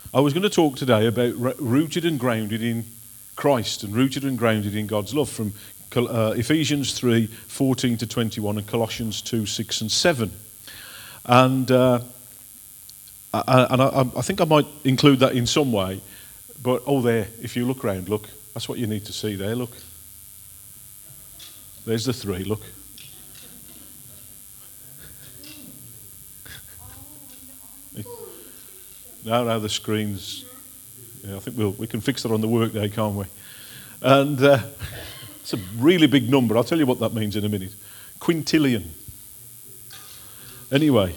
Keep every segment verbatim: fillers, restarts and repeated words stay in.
I was going to talk today about rooted and grounded in Christ and rooted and grounded in God's love from uh, Ephesians three, fourteen to twenty-one and Colossians two, six and seven. And, uh, I, and I, I think I might include that in some way, but oh there, if you look around, look, that's what you need to see there, look. There's the three, look. No, no, the screens. Yeah, I think we'll, we can fix that on the workday, can't we? And uh, it's a really big number. I'll tell you what that means in a minute. Quintillion. Anyway,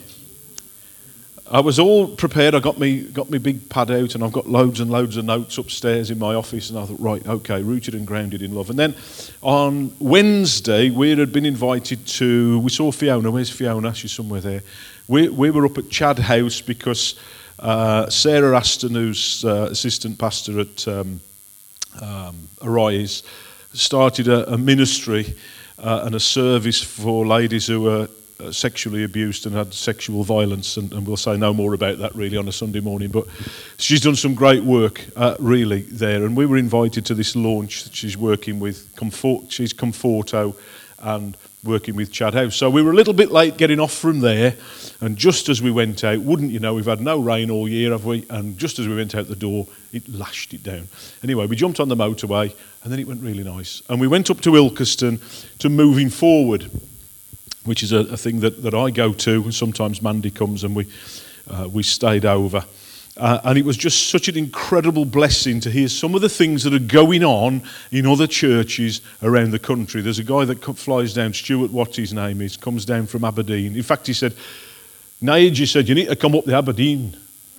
I was all prepared. I got me got me big pad out, and I've got loads and loads of notes upstairs in my office. And I thought, right, okay, rooted and grounded in love. And then on Wednesday, we had been invited to. We saw Fiona. Where's Fiona? She's somewhere there. We we were up at Chad House because uh, Sarah Aston, who's uh, assistant pastor at um, um, Arise, started a, a ministry uh, and a service for ladies who were Uh, sexually abused and had sexual violence, and, and we'll say no more about that really on a Sunday morning, but she's done some great work uh, really there, and we were invited to this launch that she's working with Comfort, she's Comforto and working with Chad House. So we were a little bit late getting off from there, and just as we went out, wouldn't you know, we've had no rain all year, have we? And just as we went out the door, it lashed it down. Anyway, we jumped on the motorway and then it went really nice, and we went up to Ilkeston to Moving Forward, which is a, a thing that, that I go to. Sometimes Mandy comes and we uh, we stayed over. Uh, and it was just such an incredible blessing to hear some of the things that are going on in other churches around the country. There's a guy that flies down, Stuart, what his name is, comes down from Aberdeen. In fact, he said, Nige said, you need to come up to Aberdeen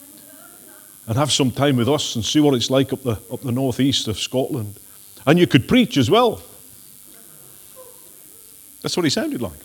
and have some time with us and see what it's like up the, up the northeast of Scotland. And you could preach as well. That's what he sounded like.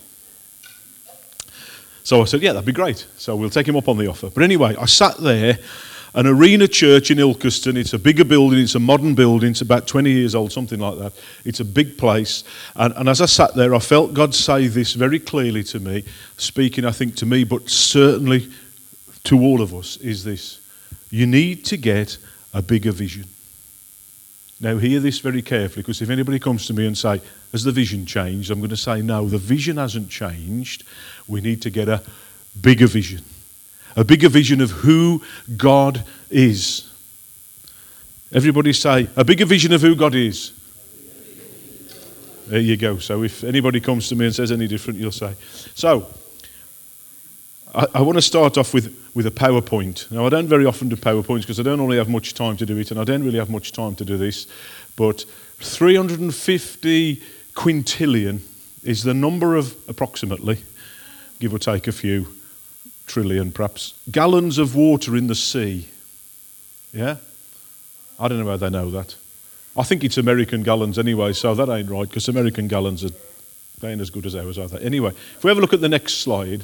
So I said, yeah, that'd be great. So we'll take him up on the offer. But anyway, I sat there, an Arena Church in Ilkeston. It's a bigger building. It's a modern building. It's about twenty years old, something like that. It's a big place. And, and as I sat there, I felt God say this very clearly to me, speaking, I think, to me, but certainly to all of us, is this. You need to get a bigger vision. Now, hear this very carefully, because if anybody comes to me and say, has the vision changed? I'm going to say, no, the vision hasn't changed. We need to get a bigger vision. A bigger vision of who God is. Everybody say, a bigger vision of who God is. There you go. So if anybody comes to me and says any different, you'll say. So, I, I want to start off with, with a PowerPoint. Now, I don't very often do PowerPoints because I don't really have much time to do it, and I don't really have much time to do this, but three hundred fifty quintillion is the number of, approximately, give or take a few, trillion perhaps, gallons of water in the sea. Yeah? I don't know how they know that. I think it's American gallons anyway, so that ain't right, because American gallons are, they ain't as good as ours, are they? Anyway, if we have a look at the next slide.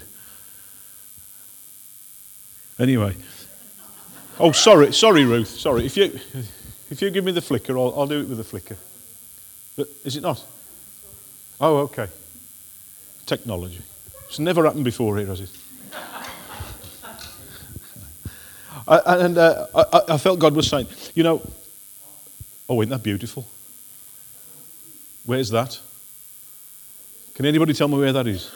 Anyway. Oh, sorry, sorry, Ruth, sorry. If you if you give me the flicker, I'll, I'll do it with the flicker. But is it not? Oh, okay. Technology. It's never happened before here, has it? I, and uh, I, I felt God was saying, you know, oh, isn't that beautiful? Where's that? Can anybody tell me where that is?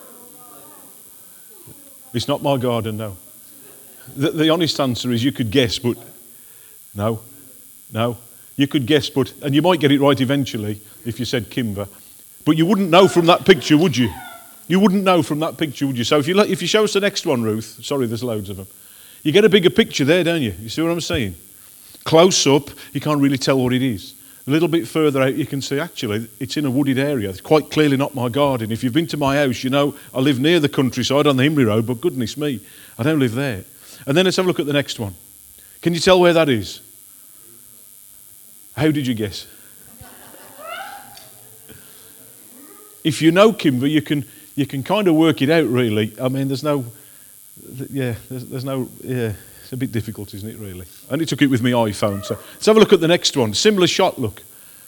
It's not my garden, no. The, the honest answer is you could guess, but no, no. You could guess, but, and you might get it right eventually if you said Kimber, but you wouldn't know from that picture, would you? You wouldn't know from that picture, would you? So if you if you show us the next one, Ruth, sorry, there's loads of them. You get a bigger picture there, don't you? You see what I'm saying? Close up, you can't really tell what it is. A little bit further out, you can see, actually, it's in a wooded area. It's quite clearly not my garden. If you've been to my house, you know I live near the countryside on the Himry Road, but goodness me, I don't live there. And then let's have a look at the next one. Can you tell where that is? How did you guess? If you know Kimber, you can you can kind of work it out, really. I mean, there's no, yeah, there's, there's no, yeah, it's a bit difficult, isn't it, really? I only took it with my iPhone. So let's have a look at the next one. Similar shot, look.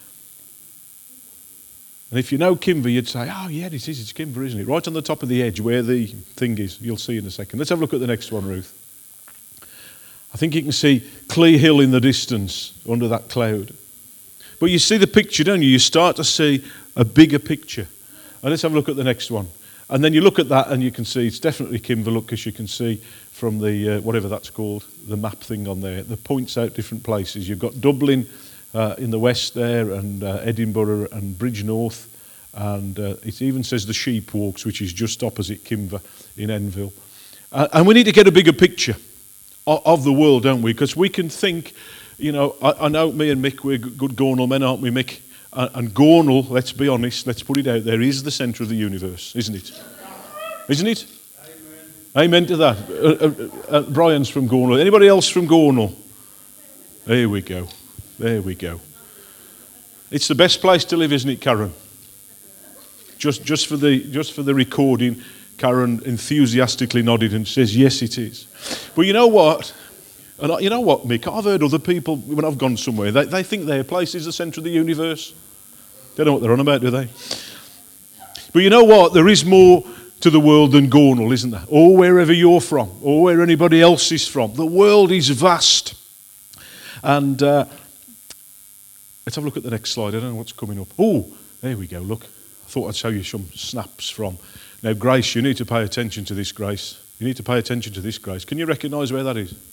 And if you know Kimber, you'd say, oh, yeah, it is, it's Kimber, isn't it? Right on the top of the edge where the thing is. You'll see in a second. Let's have a look at the next one, Ruth. I think you can see Clee Hill in the distance under that cloud. But you see the picture, don't you? You start to see a bigger picture. And let's have a look at the next one. And then you look at that and you can see it's definitely Kimberlook, because you can see from the, uh, whatever that's called, the map thing on there, that points out different places. You've got Dublin uh, in the west there, and uh, Edinburgh and Bridgenorth. And uh, it even says the Sheep Walks, which is just opposite Kimver in Enville. Uh, and we need to get a bigger picture of, of the world, don't we? Because we can think, you know, I, I know me and Mick, we're good Gornal men, aren't we, Mick? Uh, and Gornal, let's be honest, let's put it out there, is the centre of the universe, isn't it? Isn't it? Amen, Amen to that. Uh, uh, uh, Brian's from Gornal. Anybody else from Gornal? There we go. There we go. It's the best place to live, isn't it, Karen? Just, just for the, just for the recording, Karen enthusiastically nodded and says, "Yes, it is." But you know what? And I, you know what, Mick? I've heard other people when I've gone somewhere. They, they think their place is the centre of the universe. They don't know what they're on about, do they? But you know what? There is more to the world than Gornal, isn't there? Or wherever you're from, or where anybody else is from. The world is vast. And uh, let's have a look at the next slide. I don't know what's coming up. Oh, there we go. Look. I thought I'd show you some snaps from. Now, Grace, you need to pay attention to this, Grace. You need to pay attention to this, Grace. Can you recognise where that is?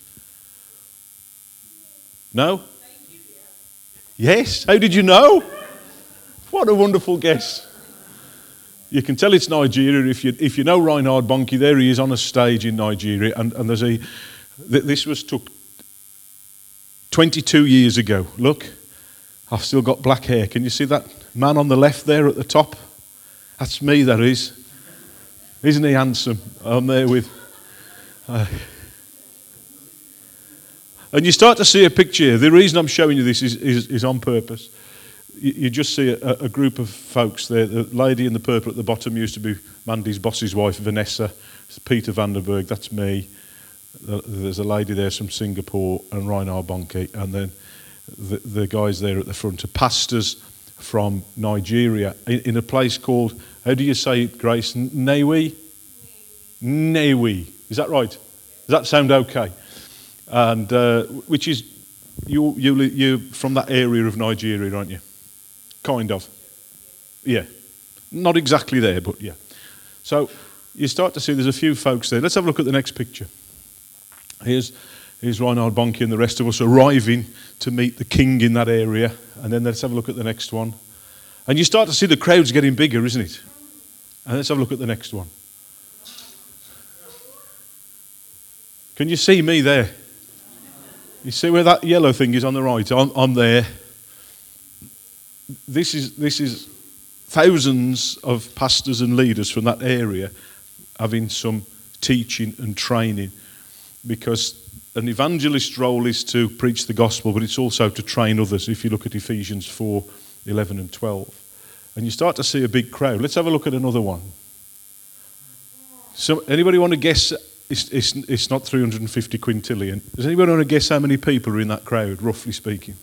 No? Yes? How did you know? What a wonderful guess. You can tell it's Nigeria if you if you know Reinhard Bonnke. There he is on a stage in Nigeria, and, and there's a th- this was took twenty-two years ago. Look, I've still got black hair. Can you see that man on the left there at the top? That's me, that is. Isn't he handsome? I'm there with. Uh, and you start to see a picture. The reason I'm showing you this is, is, is on purpose. You, you just see a, a group of folks there. The lady in the purple at the bottom used to be Mandy's boss's wife, Vanessa. Peter Vanderberg, that's me. There's a lady there from Singapore, and Reinhard Bonnke. And then the, the guys there at the front are pastors from Nigeria in, in a place called, how do you say it, Grace? Nnewi? Nnewi. Is that right? Does that sound okay? And uh, which is, you you you from that area of Nigeria, aren't you? Kind of. Yeah. Not exactly there, but yeah. So you start to see there's a few folks there. Let's have a look at the next picture. Here's here's Reinhard Bonnke and the rest of us arriving to meet the king in that area. And then let's have a look at the next one. And you start to see the crowds getting bigger, isn't it? And let's have a look at the next one. Can you see me there? You see where that yellow thing is on the right? I'm, I'm there. This is this is thousands of pastors and leaders from that area having some teaching and training, because an evangelist's role is to preach the gospel, but it's also to train others. If you look at Ephesians four, eleven and twelve. And you start to see a big crowd. Let's have a look at another one. So, anybody want to guess? It's, it's, it's not three hundred fifty quintillion. Does anybody want to guess how many people are in that crowd, roughly speaking?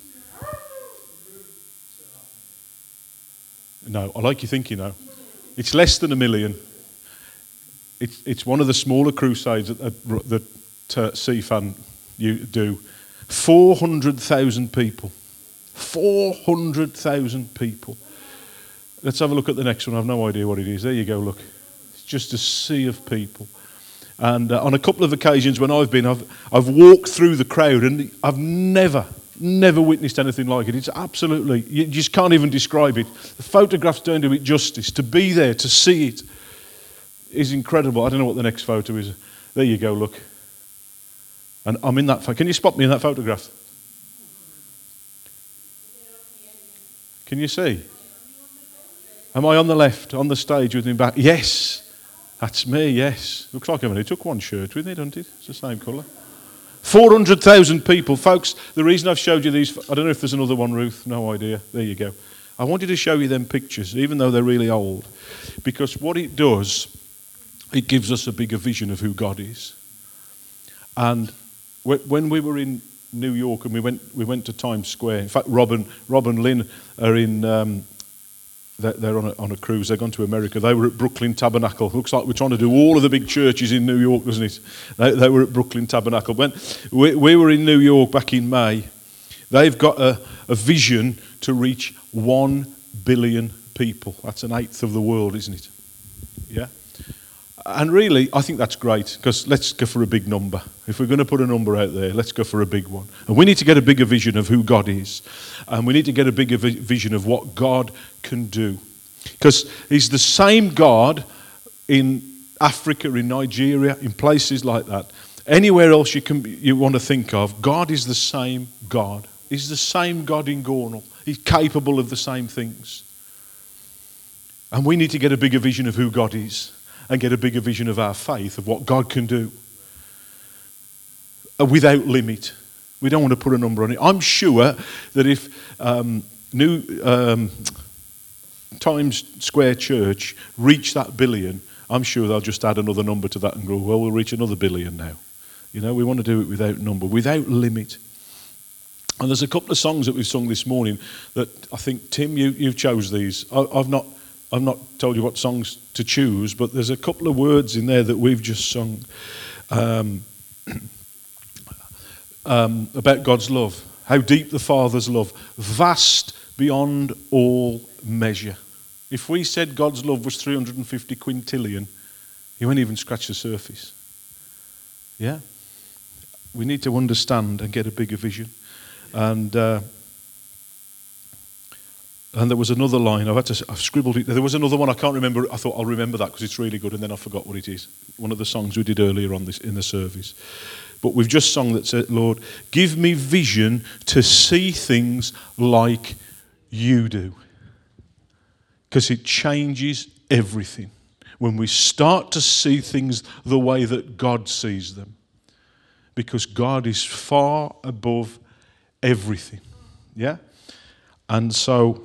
No, I like you thinking now. It's less than a million. It's, it's one of the smaller crusades that, that, that uh, C F A N you do. four hundred thousand people. four hundred thousand people. Let's have a look at the next one. I have no idea what it is. There you go, look. It's just a sea of people. And uh, on a couple of occasions when I've been, I've, I've walked through the crowd, and I've never, never witnessed anything like it. It's absolutely, you just can't even describe it. The photographs don't do it justice. To be there, to see it, is incredible. I don't know what the next photo is. There you go, look. And I'm in that photo. Can you spot me in that photograph? Can you see? Am I on the left, on the stage with me back? Yes. That's me, yes. Looks like I've only took one shirt with me, doesn't it? It's the same colour. four hundred thousand people. Folks, the reason I've showed you these, I don't know if there's another one, Ruth, no idea. There you go. I wanted to show you them pictures, even though they're really old, because what it does, it gives us a bigger vision of who God is. And when we were in New York and we went we went to Times Square, in fact, Rob and, Rob and Lynn are in... Um, they're, they're on, a, on a cruise. They've gone to America. They were at Brooklyn Tabernacle. Looks like we're trying to do all of the big churches in New York, doesn't it? They, they were at Brooklyn Tabernacle. When we, we were in New York back in May, they've got a, a vision to reach one billion people. That's an eighth of the world, isn't it? Yeah? And really, I think that's great, because let's go for a big number. If we're going to put a number out there, let's go for a big one. And we need to get a bigger vision of who God is. And we need to get a bigger vi- vision of what God can do. Because he's the same God in Africa, in Nigeria, in places like that. Anywhere else you can you want to think of, God is the same God. He's the same God in Gornal. He's capable of the same things. And we need to get a bigger vision of who God is and get a bigger vision of our faith, of what God can do without limit. We don't want to put a number on it. I'm sure that if um, New um, Times Square Church reached that billion, I'm sure they'll just add another number to that and go, well, we'll reach another billion now. You know, we want to do it without number, without limit. And there's a couple of songs that we've sung this morning that I think, Tim, you, you chose these. I, I've not I've not told you what songs to choose, but there's a couple of words in there that we've just sung um, um, about God's love. How deep the Father's love, vast beyond all measure. If we said God's love was three hundred fifty quintillion, you wouldn't even scratch the surface. Yeah? We need to understand and get a bigger vision. And uh, and there was another line, I've had to, I've scribbled it, there was another one, I can't remember, I thought I'll remember that because it's really good, and then I forgot what it is. One of the songs we did earlier on this in the service. But we've just sung that said, Lord, give me vision to see things like you do. Because it changes everything. When we start to see things the way that God sees them. Because God is far above everything. Yeah? And so,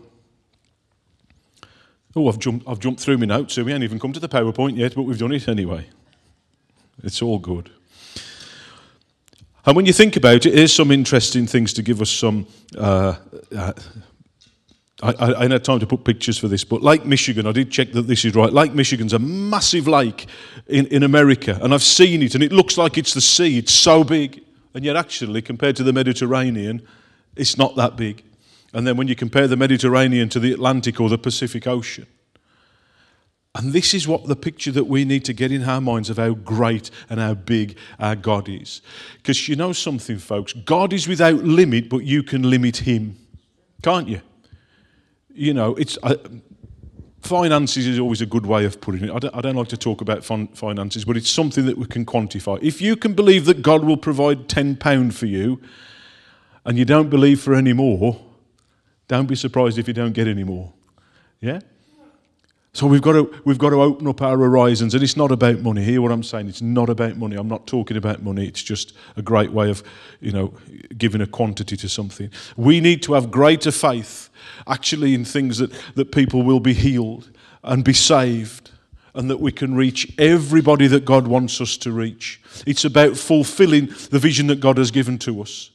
oh, I've jumped, I've jumped through my notes, so we ain't even come to the PowerPoint yet, but we've done it anyway. It's all good. And when you think about it, here's some interesting things to give us some... Uh, uh, I, I, I ain't had time to put pictures for this, but Lake Michigan, I did check that this is right. Lake Michigan's a massive lake in, in America, and I've seen it, and it looks like it's the sea. It's so big. And yet actually, compared to the Mediterranean, it's not that big. And then when you compare the Mediterranean to the Atlantic or the Pacific Ocean. And this is what the picture that we need to get in our minds of how great and how big our God is. Because you know something, folks, God is without limit, but you can limit him. Can't you? You know, it's uh, finances is always a good way of putting it. I don't, I don't like to talk about fin- finances, but it's something that we can quantify. If you can believe that God will provide ten pounds for you, and you don't believe for any more, don't be surprised if you don't get any more. Yeah? So we've got to we've got to open up our horizons, and it's not about money. Hear what I'm saying? It's not about money. I'm not talking about money. It's just a great way of, you know, giving a quantity to something. We need to have greater faith, actually, in things that, that people will be healed and be saved, and that we can reach everybody that God wants us to reach. It's about fulfilling the vision that God has given to us.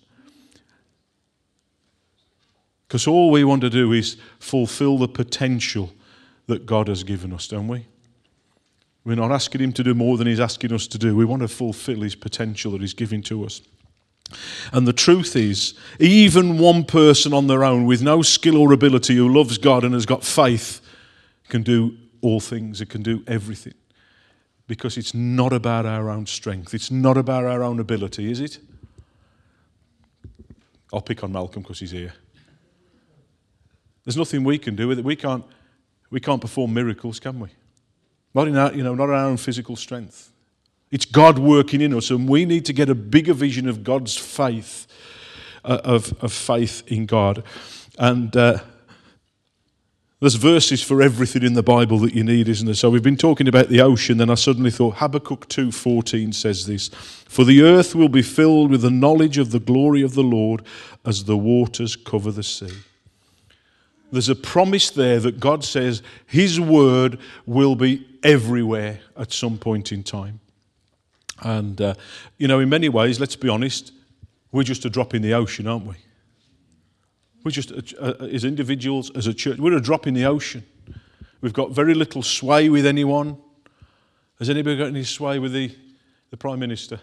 Because all we want to do is fulfill the potential that God has given us, don't we? We're not asking him to do more than he's asking us to do. We want to fulfill his potential that he's giving to us. And the truth is, even one person on their own with no skill or ability who loves God and has got faith can do all things. It can do everything. Because it's not about our own strength. It's not about our own ability, is it? I'll pick on Malcolm because he's here. There's nothing we can do with it. We can't We can't perform miracles, can we? Not in our, you know, not our own physical strength. It's God working in us, and we need to get a bigger vision of God's faith, uh, of, of faith in God. And uh, there's verses for everything in the Bible that you need, isn't there? So we've been talking about the ocean, then I suddenly thought Habakkuk two fourteen says this, "For the earth will be filled with the knowledge of the glory of the Lord as the waters cover the sea." There's a promise there that God says his word will be everywhere at some point in time. And, uh, you know, in many ways, let's be honest, we're just a drop in the ocean, aren't we? We're just, a, a, as individuals, as a church, we're a drop in the ocean. We've got very little sway with anyone. Has anybody got any sway with the, the Prime Minister?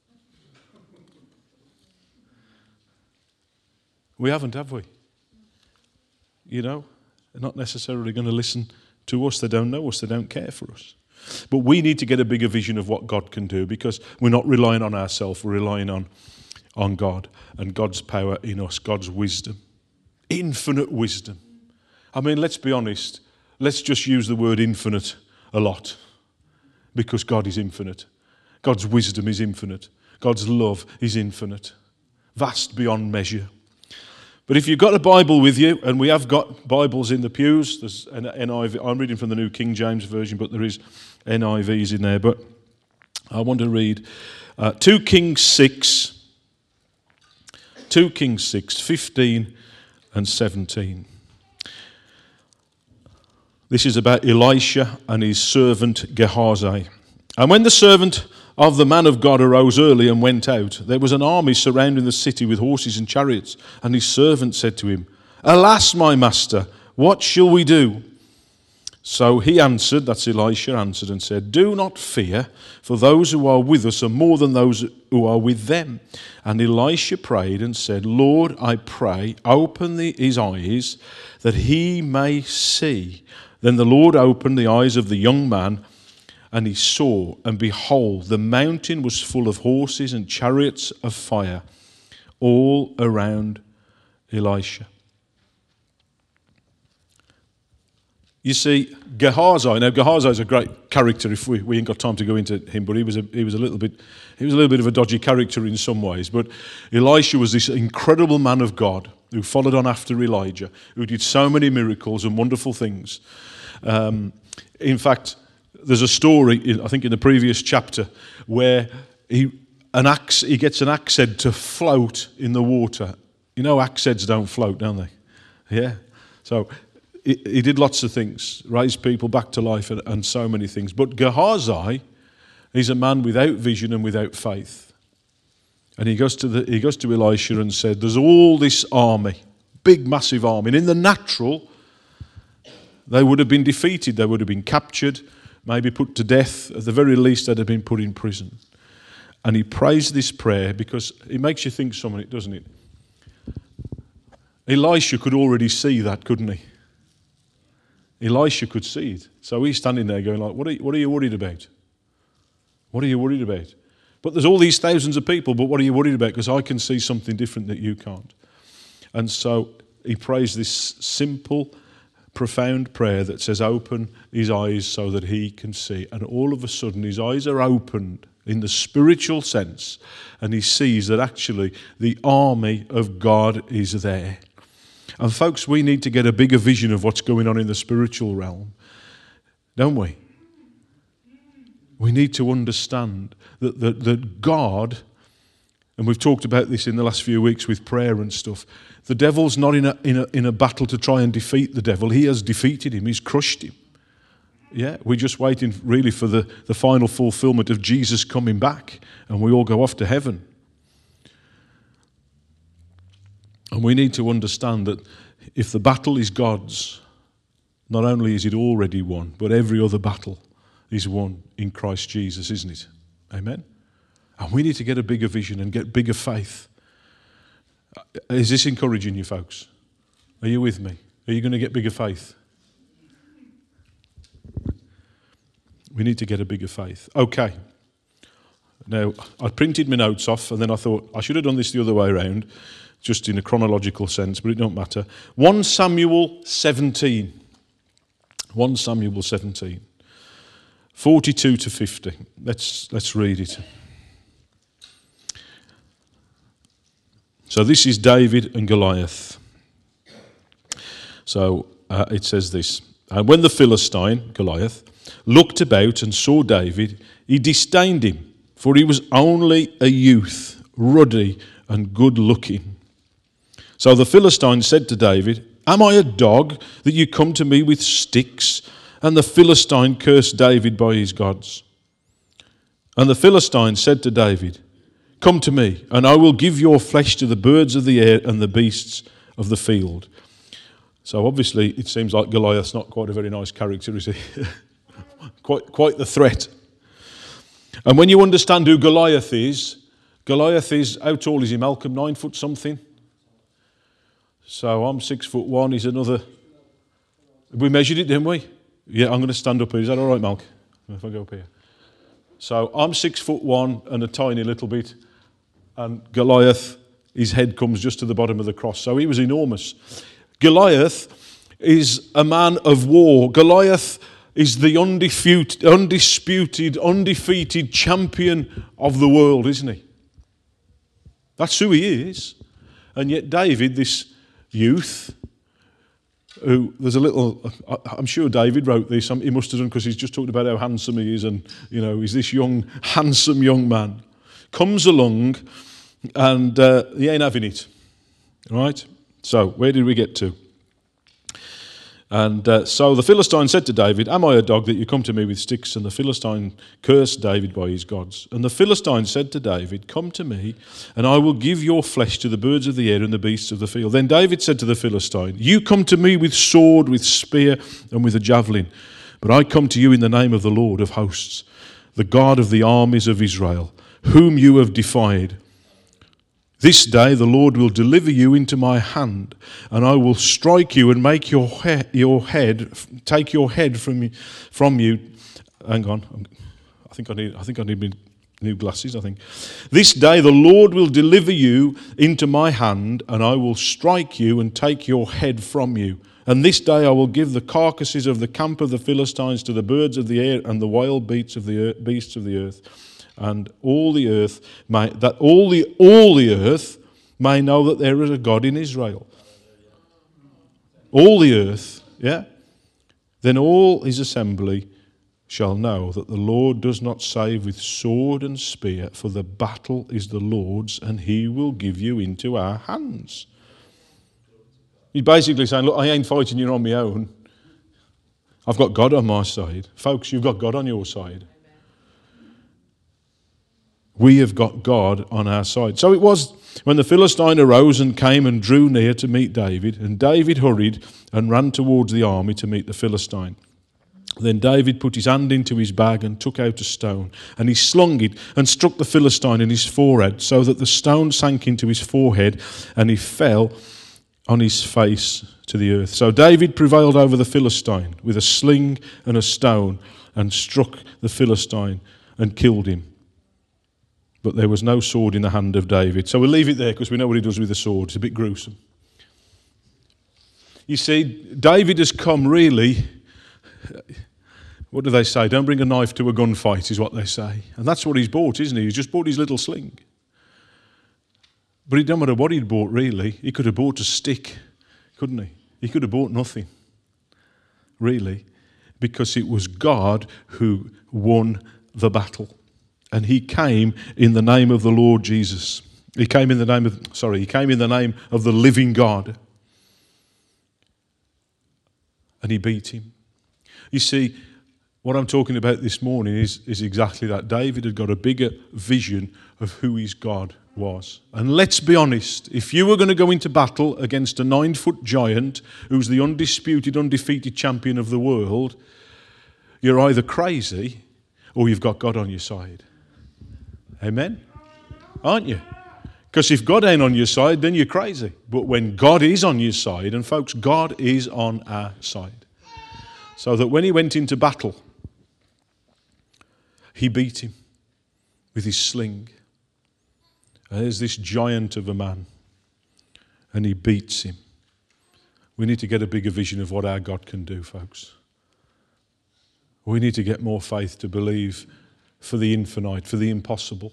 We haven't, have we? You know, they're not necessarily going to listen to us. They don't know us. They don't care for us. But we need to get a bigger vision of what God can do, because we're not relying on ourselves. We're relying on, on God and God's power in us, God's wisdom. Infinite wisdom. I mean, let's be honest. Let's just use the word infinite a lot, because God is infinite. God's wisdom is infinite. God's love is infinite. Vast beyond measure. But if you've got a Bible with you, and we have got Bibles in the pews, there's an N I V. I'm reading from the New King James Version, but there is N I Vs in there. But I want to read uh, two Kings six, two Kings six, fifteen and seventeen. This is about Elisha and his servant Gehazi. And when the servant of the man of God arose early and went out, there was an army surrounding the city with horses and chariots. And his servant said to him, "Alas, my master, what shall we do?" So he answered, that's Elisha answered and said, "Do not fear, for those who are with us are more than those who are with them." And Elisha prayed and said, "Lord, I pray, open the, his eyes that he may see." Then the Lord opened the eyes of the young man, and he saw, and behold, the mountain was full of horses and chariots of fire all around Elisha. You see, Gehazi. Now, Gehazi is a great character. If we, we ain't got time to go into him, but he was a he was a little bit he was a little bit of a dodgy character in some ways. But Elisha was this incredible man of God who followed on after Elijah, who did so many miracles and wonderful things. Um, in fact, there's a story, in, I think in the previous chapter, where he an axe he gets an axe head to float in the water. You know, axe heads don't float, don't they? Yeah. So he, he did lots of things, raised people back to life, and, and so many things. But Gehazi is a man without vision and without faith. And he goes to the he goes to Elisha and said, "There's all this army, big, massive army, and in the natural, they would have been defeated. They would have been captured, maybe put to death. At the very least, they'd have been put in prison." And he prays this prayer because it makes you think something, doesn't it? Elisha could already see that, couldn't he? Elisha could see it. So he's standing there going like, what are you, what are you worried about? What are you worried about? But there's all these thousands of people, but what are you worried about? Because I can see something different that you can't. And so he prays this simple, profound prayer that says, open his eyes so that he can see. And all of a sudden his eyes are opened in the spiritual sense, and he sees that actually the army of God is there. And folks, we need to get a bigger vision of what's going on in the spiritual realm, don't we? We need to understand that, that, that God, and we've talked about this in the last few weeks with prayer and stuff, the devil's not in a, in a, in a battle to try and defeat the devil. He has defeated him. He's crushed him. Yeah, we're just waiting really for the, the final fulfillment of Jesus coming back, and we all go off to heaven. And we need to understand that if the battle is God's, not only is it already won, but every other battle is won in Christ Jesus, isn't it? Amen? And we need to get a bigger vision and get bigger faith. Is this encouraging you, folks? Are you with me? Are you going to get bigger faith? We need to get a bigger faith. Okay. Now, I printed my notes off, and then I thought I should have done this the other way around, just in a chronological sense, but it don't matter. First Samuel seventeen. First Samuel seventeen. forty-two to fifty. Let's, let's read it. So this is David and Goliath. So uh, it says this. And when the Philistine, Goliath, looked about and saw David, he disdained him, for he was only a youth, ruddy and good-looking. So the Philistine said to David, "Am I a dog that you come to me with sticks?" And the Philistine cursed David by his gods. And the Philistine said to David, "Come to me, and I will give your flesh to the birds of the air and the beasts of the field." So obviously it seems like Goliath's not quite a very nice character, is he? quite, quite the threat. And when you understand who Goliath is, Goliath is, how tall is he, Malcolm? Nine foot something? So I'm six foot one, he's another. We measured it, didn't we? Yeah, I'm going to stand up here. Is that all right, Malcolm? If I go up here. So I'm six foot one and a tiny little bit. And Goliath, his head comes just to the bottom of the cross. So he was enormous. Goliath is a man of war. Goliath is the undisputed, undisputed, undefeated champion of the world, isn't he? That's who he is. And yet David, this youth, who there's a little, I'm sure David wrote this, he must have done because he's just talked about how handsome he is and, you know, he's this young, handsome young man. Comes along and uh, he ain't having it. Right? So, where did we get to? And uh, so the Philistine said to David, "Am I a dog that you come to me with sticks?" And the Philistine cursed David by his gods. And the Philistine said to David, "Come to me, and I will give your flesh to the birds of the air and the beasts of the field." Then David said to the Philistine, "You come to me with sword, with spear, and with a javelin. But I come to you in the name of the Lord of hosts, the God of the armies of Israel, whom you have defied. This day the Lord will deliver you into my hand, and I will strike you and make your he- your head take your head from you, from you." Hang on, I think I need I think I need new glasses. I think this day the Lord will deliver you into my hand, and I will strike you and take your head from you. And this day I will give the carcasses of the camp of the Philistines to the birds of the air and the wild beasts of the earth, beasts of the earth. And all the earth may, that all the all the earth may know that there is a God in Israel. All the earth, yeah. Then all his assembly shall know that the Lord does not save with sword and spear, for the battle is the Lord's, and he will give you into our hands. He's basically saying, look, I ain't fighting you on my own. I've got God on my side. Folks, you've got God on your side. We have got God on our side. So it was when the Philistine arose and came and drew near to meet David, and David hurried and ran towards the army to meet the Philistine. Then David put his hand into his bag and took out a stone, and he slung it and struck the Philistine in his forehead, so that the stone sank into his forehead, and he fell on his face to the earth. So David prevailed over the Philistine with a sling and a stone, and struck the Philistine and killed him. But there was no sword in the hand of David. So we'll leave it there because we know what he does with the sword. It's a bit gruesome. You see, David has come really, what do they say? Don't bring a knife to a gunfight is what they say. And that's what he's bought, isn't he? He's just bought his little sling. But it don't matter what he'd bought really. He could have bought a stick, couldn't he? He could have bought nothing, really, because it was God who won the battle. And he came in the name of the Lord Jesus. He came in the name of, sorry, he came in the name of the living God. And he beat him. You see, what I'm talking about this morning is, is exactly that. David had got a bigger vision of who his God was. And let's be honest, if you were going to go into battle against a nine-foot giant who's the undisputed, undefeated champion of the world, you're either crazy or you've got God on your side. Amen? Aren't you? Because if God ain't on your side, then you're crazy. But when God is on your side, and folks, God is on our side. So that when he went into battle, he beat him with his sling. And there's this giant of a man, and he beats him. We need to get a bigger vision of what our God can do, folks. We need to get more faith to believe for the infinite, for the impossible.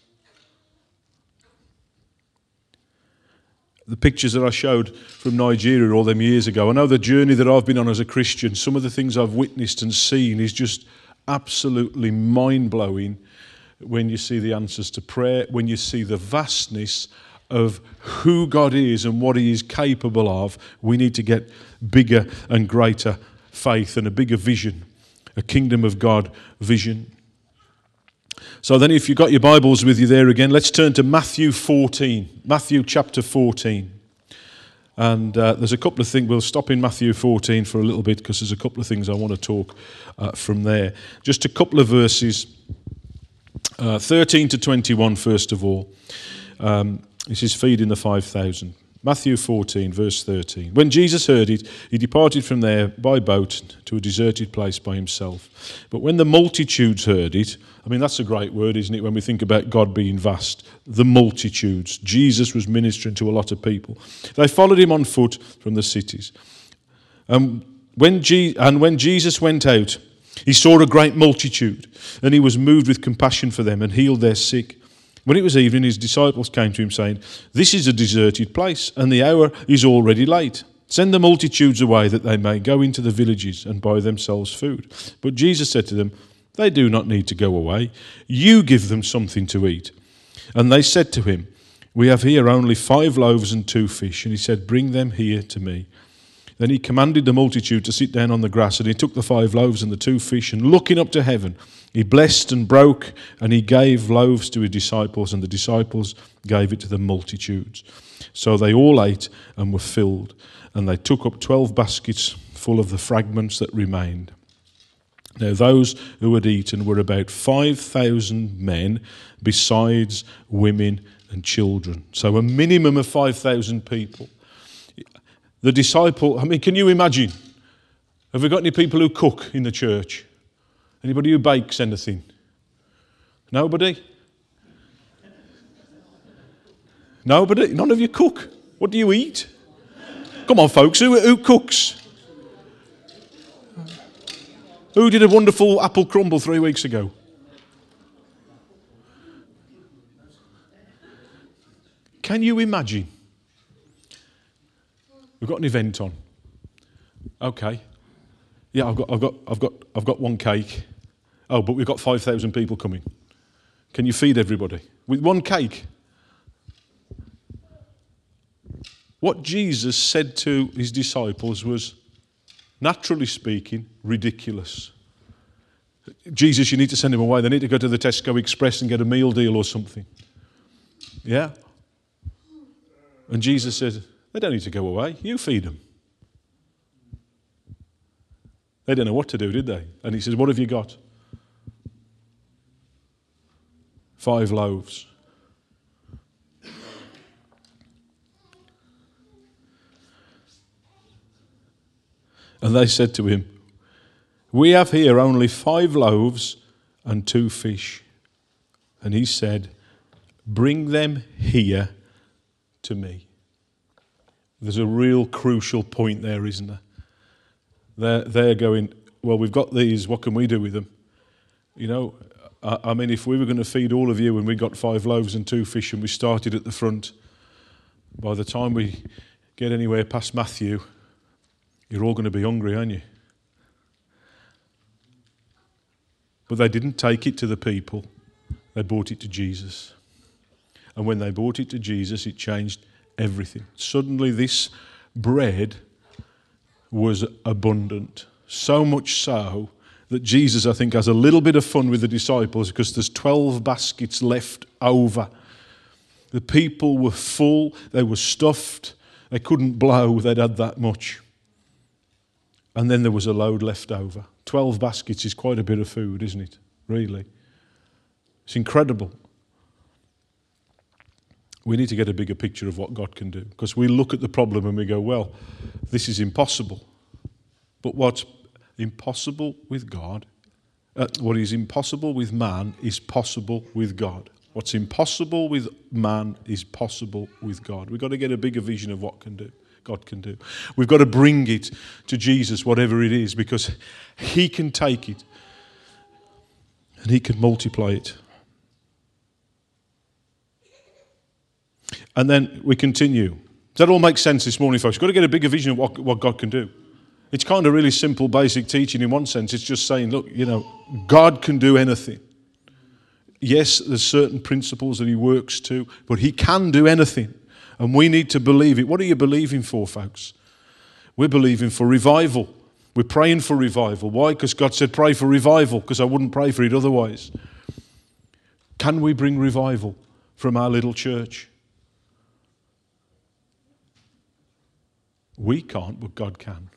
The pictures that I showed from Nigeria all them years ago, I know the journey that I've been on as a Christian, some of the things I've witnessed and seen is just absolutely mind-blowing when you see the answers to prayer, when you see the vastness of who God is and what he is capable of. We need to get bigger and greater faith and a bigger vision, a kingdom of God vision. So then if you've got your Bibles with you there again, let's turn to Matthew fourteen. Matthew chapter fourteen. And uh, there's a couple of things. We'll stop in Matthew fourteen for a little bit because there's a couple of things I want to talk uh, from there. Just a couple of verses, uh, thirteen to twenty-one, first of all. Um, this is feeding the five thousand. Matthew fourteen, verse thirteen. When Jesus heard it, he departed from there by boat to a deserted place by himself. But when the multitudes heard it, I mean, that's a great word, isn't it, when we think about God being vast? The multitudes. Jesus was ministering to a lot of people. They followed him on foot from the cities. Um, when Je- and when Jesus went out, he saw a great multitude, and he was moved with compassion for them and healed their sick. When it was evening, his disciples came to him, saying, "This is a deserted place, and the hour is already late. Send the multitudes away, that they may go into the villages and buy themselves food." But Jesus said to them, "They do not need to go away. You give them something to eat." And they said to him, "We have here only five loaves and two fish." And he said, "Bring them here to me." Then he commanded the multitude to sit down on the grass, and he took the five loaves and the two fish, and looking up to heaven, he blessed and broke, and he gave loaves to his disciples, and the disciples gave it to the multitudes. So they all ate and were filled, and they took up twelve baskets full of the fragments that remained. Now those who had eaten were about five thousand men, besides women and children. So a minimum of five thousand people. The disciple, I mean, can you imagine? Have we got any people who cook in the church? Anybody who bakes anything? Nobody? Nobody? None of you cook? What do you eat? Come on, folks, who, who cooks? Who did a wonderful apple crumble three weeks ago? Can you imagine? We've got an event on. Okay. Yeah, I've got, I've got, I've got, I've got one cake. Oh, but we've got five thousand people coming. Can you feed everybody with one cake? What Jesus said to his disciples was, naturally speaking, ridiculous. Jesus, you need to send them away. They need to go to the Tesco Express and get a meal deal or something. Yeah? And Jesus said, they don't need to go away. You feed them. They didn't know what to do, did they? And he says, what have you got? Five loaves. And they said to him, we have here only five loaves and two fish. And he said, bring them here to me. There's a real crucial point there, isn't there? They're, they're going, well, we've got these, what can we do with them? You know, I, I mean, if we were going to feed all of you and we got five loaves and two fish and we started at the front, by the time we get anywhere past Matthew, you're all going to be hungry, aren't you? But they didn't take it to the people. They brought it to Jesus. And when they brought it to Jesus, it changed everything. Suddenly this bread was abundant. So much so that Jesus, I think, has a little bit of fun with the disciples because there's twelve baskets left over. The people were full. They were stuffed. They couldn't blow. They'd had that much. And then there was a load left over. twelve baskets is quite a bit of food, isn't it? Really. It's incredible. We need to get a bigger picture of what God can do. Because we look at the problem and we go, well, this is impossible. But what's impossible with God, uh, what is impossible with man is possible with God. What's impossible with man is possible with God. We've got to get a bigger vision of what can do. God can do. We've got to bring it to Jesus, whatever it is, because he can take it and he can multiply it. And then we continue. Does that all make sense this morning, folks? We've got to get a bigger vision of what, what God can do. It's kind of really simple, basic teaching in one sense. It's just saying, look, you know, God can do anything. Yes, there's certain principles that he works to, but he can do anything. And we need to believe it. What are you believing for, folks? We're believing for revival. We're praying for revival. Why? Because God said pray for revival, because I wouldn't pray for it otherwise. Can we bring revival from our little church? We can't, but God can.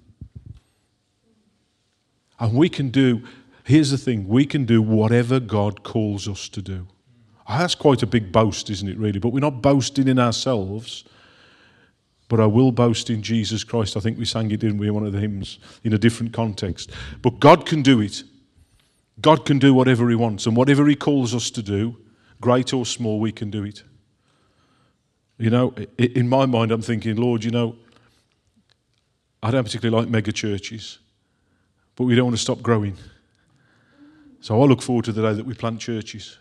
And we can do, here's the thing, we can do whatever God calls us to do. That's quite a big boast, isn't it, really? But we're not boasting in ourselves, but I will boast in Jesus Christ. I think we sang it, didn't we, in one of the hymns, in a different context. But God can do it. God can do whatever he wants, and whatever he calls us to do, great or small, we can do it. You know, in my mind, I'm thinking, Lord, you know, I don't particularly like mega churches, but we don't want to stop growing. So I look forward to the day that we plant churches.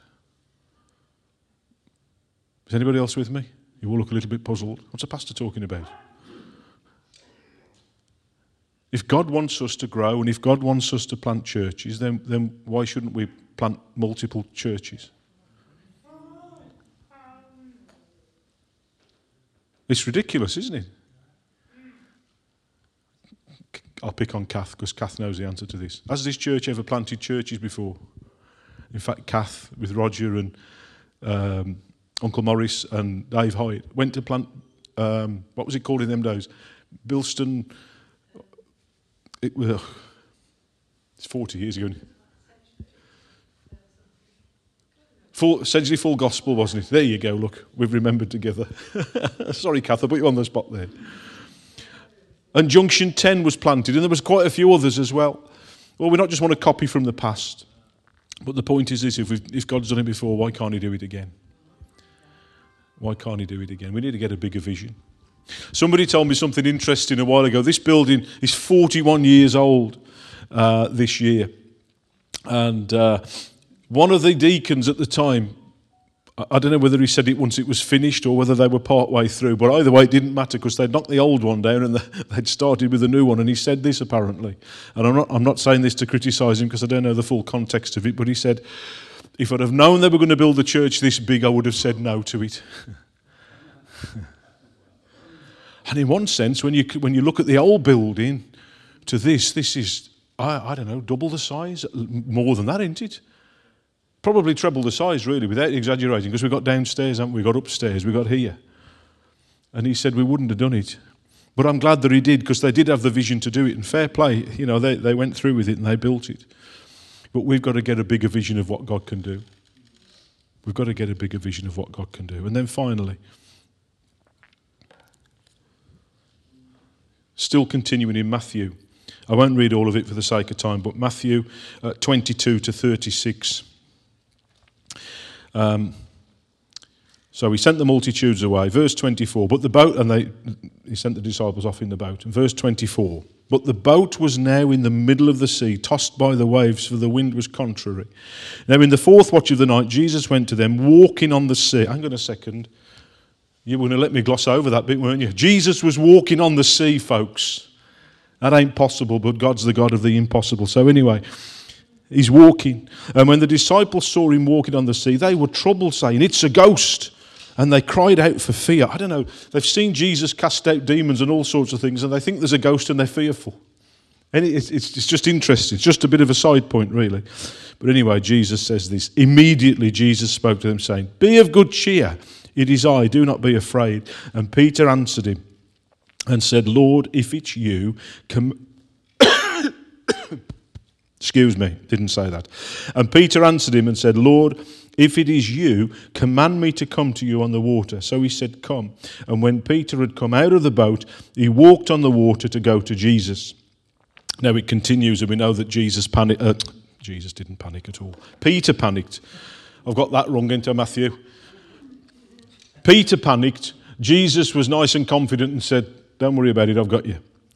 Is anybody else with me? You all look a little bit puzzled. What's the pastor talking about? If God wants us to grow and if God wants us to plant churches, then, then why shouldn't we plant multiple churches? It's ridiculous, isn't it? I'll pick on Kath because Kath knows the answer to this. Has this church ever planted churches before? In fact, Kath with Roger and um, Uncle Morris and Dave Hyde went to plant, um, what was it called in them days? Bilston, it was, it's forty years ago. Full, essentially full gospel, wasn't it? There you go, look, we've remembered together. Sorry, Kath, I put you on the spot there. And Junction ten was planted, and there was quite a few others as well. Well, we not just want to copy from the past, but the point is this, if, we've, if God's done it before, why can't he do it again? Why can't he do it again? We need to get a bigger vision. Somebody told me something interesting a while ago. This building is forty-one years old uh, this year. And uh, one of the deacons at the time, I don't know whether he said it once it was finished or whether they were part way through, but either way it didn't matter because they'd knocked the old one down and they'd started with a new one, and he said this apparently. And I'm not, I'm not saying this to criticise him because I don't know the full context of it, but he said, if I'd have known they were going to build a church this big, I would have said no to it. And in one sense, when you when you look at the old building to this, this is, I, I don't know, double the size, more than that, isn't it? Probably treble the size, really, without exaggerating, because we've got downstairs, haven't we? We've got upstairs, we've got here. And he said we wouldn't have done it. But I'm glad that he did, because they did have the vision to do it. And fair play, you know, they, they went through with it and they built it. But we've got to get a bigger vision of what God can do. We've got to get a bigger vision of what God can do. And then finally, still continuing in Matthew. I won't read all of it for the sake of time, but Matthew uh, twenty-two to thirty-six. Um, so he sent the multitudes away. Verse twenty-four, but the boat, and they, he sent the disciples off in the boat. And verse twenty-four, but the boat was now in the middle of the sea, tossed by the waves, for the wind was contrary. Now in the fourth watch of the night, Jesus went to them, walking on the sea. Hang on a second. You were going to let me gloss over that bit, weren't you? Jesus was walking on the sea, folks. That ain't possible, but God's the God of the impossible. So anyway, he's walking. And when the disciples saw him walking on the sea, they were troubled, saying, it's a ghost. And they cried out for fear. I don't know, they've seen Jesus cast out demons and all sorts of things, and they think there's a ghost and they're fearful. And it's, it's, it's just interesting. It's just a bit of a side point, really. But anyway, Jesus says this. Immediately Jesus spoke to them, saying, be of good cheer. It is I, do not be afraid. And Peter answered him and said, Lord, if it's you, come... Excuse me, didn't say that. And Peter answered him and said, Lord, if it is you, command me to come to you on the water. So he said, come. And when Peter had come out of the boat, he walked on the water to go to Jesus. Now it continues, and we know that Jesus panicked. Uh, Jesus didn't panic at all. Peter panicked. I've got that wrong, into Matthew. Peter panicked. Jesus was nice and confident and said, don't worry about it, I've got you.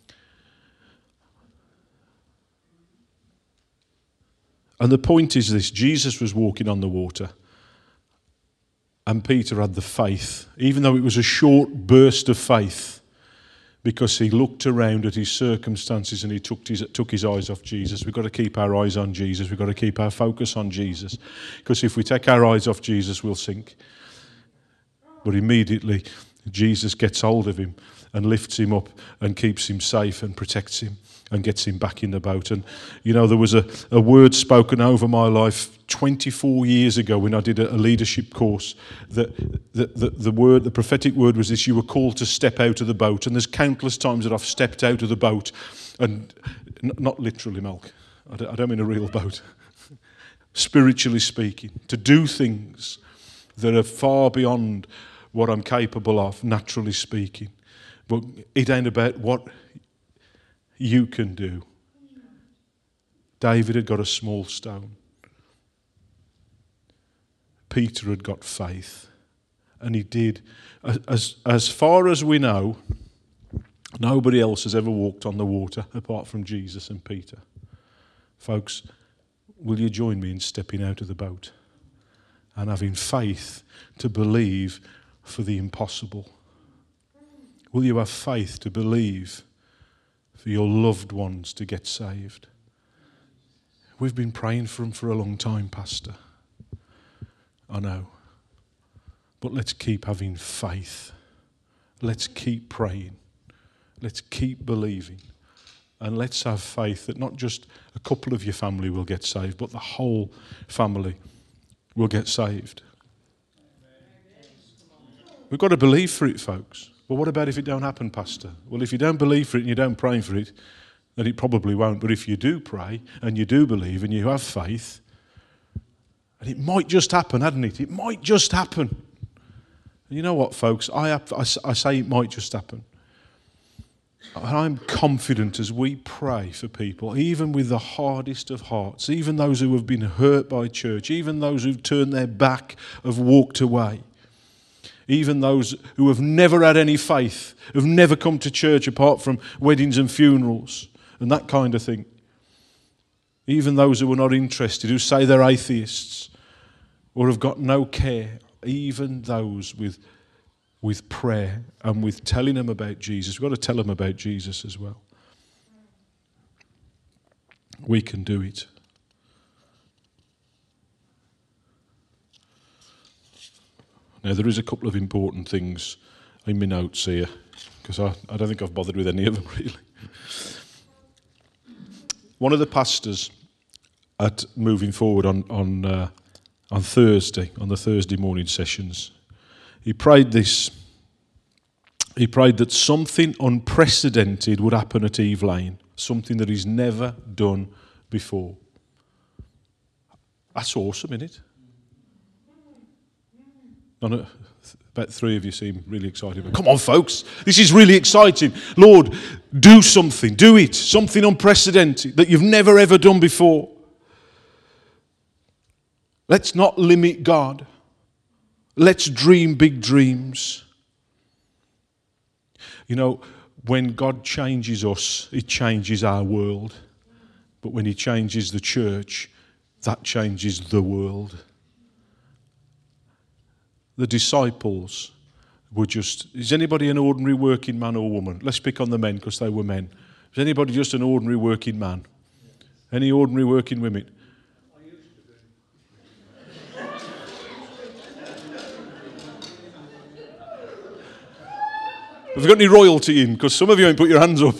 And the point is this, Jesus was walking on the water and Peter had the faith, even though it was a short burst of faith, because he looked around at his circumstances and he took his, took his eyes off Jesus. We've got to keep our eyes on Jesus. We've got to keep our focus on Jesus, because if we take our eyes off Jesus, we'll sink. But immediately Jesus gets hold of him and lifts him up and keeps him safe and protects him and gets him back in the boat. And, you know, there was a, a word spoken over my life twenty-four years ago when I did a, a leadership course. That the, the, the word, the prophetic word was this: you were called to step out of the boat. And there's countless times that I've stepped out of the boat, and n- not literally, Malk. I don't, I don't mean a real boat. Spiritually speaking, to do things that are far beyond what I'm capable of, naturally speaking. But it ain't about what you can do. David had got a small stone. Peter had got faith. And he did. As, as far as we know, nobody else has ever walked on the water apart from Jesus and Peter. Folks, will you join me in stepping out of the boat and having faith to believe for the impossible? Will you have faith to believe for your loved ones to get saved? We've been praying for them for a long time, Pastor. I know. But let's keep having faith. Let's keep praying. Let's keep believing. And let's have faith that not just a couple of your family will get saved, but the whole family will get saved. We've got to believe for it, folks. Well, what about if it don't happen, Pastor? Well, if you don't believe for it and you don't pray for it, then it probably won't. But if you do pray and you do believe and you have faith, and it might just happen, hadn't it? It might just happen. And you know what, folks? I, have, I, I say it might just happen. And I'm confident as we pray for people, even with the hardest of hearts, even those who have been hurt by church, even those who've turned their back, have walked away, even those who have never had any faith, have never come to church apart from weddings and funerals and that kind of thing. Even those who are not interested, who say they're atheists or have got no care, even those with with prayer and with telling them about Jesus. We've got to tell them about Jesus as well. We can do it. Now, there is a couple of important things in my notes here, because I, I don't think I've bothered with any of them, really. One of the pastors at Moving Forward on, on, uh, on Thursday, on the Thursday morning sessions, he prayed this. He prayed that something unprecedented would happen at Eve Lane, something that he's never done before. That's awesome, isn't it? Know, about three of you seem really excited. But come on, folks, this is really exciting. Lord, do something, do it, something unprecedented that you've never ever done before. Let's not limit God. Let's dream big dreams. You know, when God changes us, it changes our world. But when he changes the church, that changes the world. The disciples were just, is anybody an ordinary working man or woman? Let's pick on the men because they were men. Is anybody just an ordinary working man? Any ordinary working women? Have you got any royalty in? Because some of you ain't put your hands up.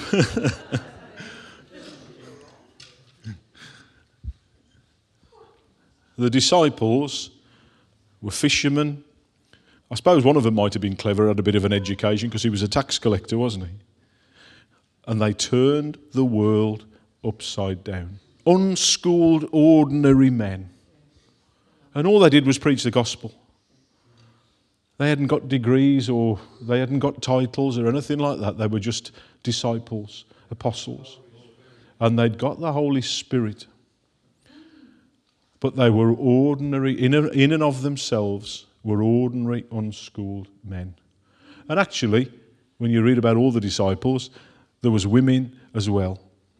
The disciples were fishermen. I suppose one of them might have been clever, had a bit of an education, because he was a tax collector, wasn't he? And they turned the world upside down. Unschooled, ordinary men. And all they did was preach the gospel. They hadn't got degrees or they hadn't got titles or anything like that. They were just disciples, apostles. And they'd got the Holy Spirit. But they were ordinary, in and of themselves, were ordinary, unschooled men. And actually, when you read about all the disciples, there was women as well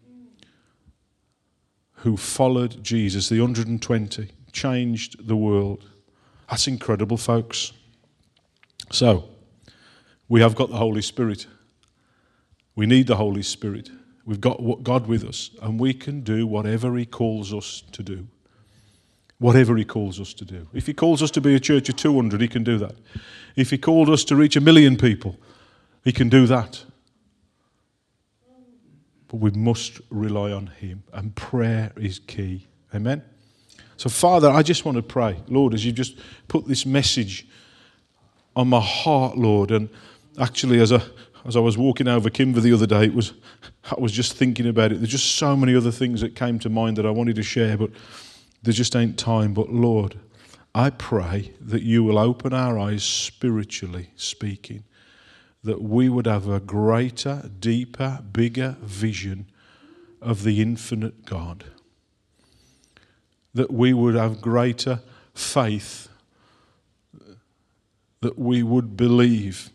who followed Jesus. The one hundred twenty changed the world. That's incredible, folks. So, we have got the Holy Spirit. We need the Holy Spirit. We've got God with us, and we can do whatever he calls us to do. whatever he calls us to do. If he calls us to be a church of two hundred, he can do that. If he called us to reach a million people, he can do that. But we must rely on him, and prayer is key. Amen? So, Father, I just want to pray, Lord, as you've just put this message on my heart, Lord, and actually as I, as I was walking over Kimber the other day, it was I was just thinking about it. There's just so many other things that came to mind that I wanted to share, but there just ain't time. But Lord, I pray that you will open our eyes spiritually speaking, that we would have a greater, deeper, bigger vision of the infinite God, that we would have greater faith, that we would believe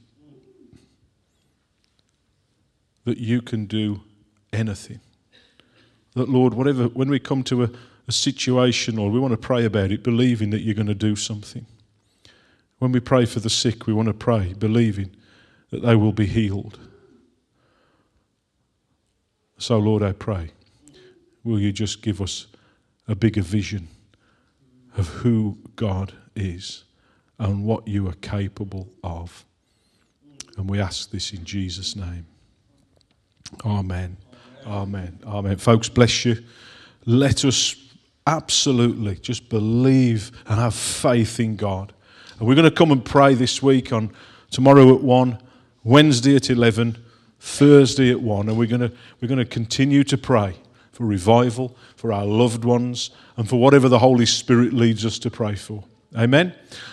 that you can do anything. That, Lord, whatever, when we come to a, a situation or we want to pray about it, believing that you're going to do something. When we pray for the sick, we want to pray, believing that they will be healed. So, Lord, I pray, will you just give us a bigger vision of who God is and what you are capable of. And we ask this in Jesus' name. Amen. Amen. Amen. Amen. Folks, bless you. Let us absolutely just believe and have faith in God. And we're going to come and pray this week on tomorrow at one, Wednesday at eleven, Thursday at one, and we're going to we're going to continue to pray for revival, for our loved ones, and for whatever the Holy Spirit leads us to pray for. Amen.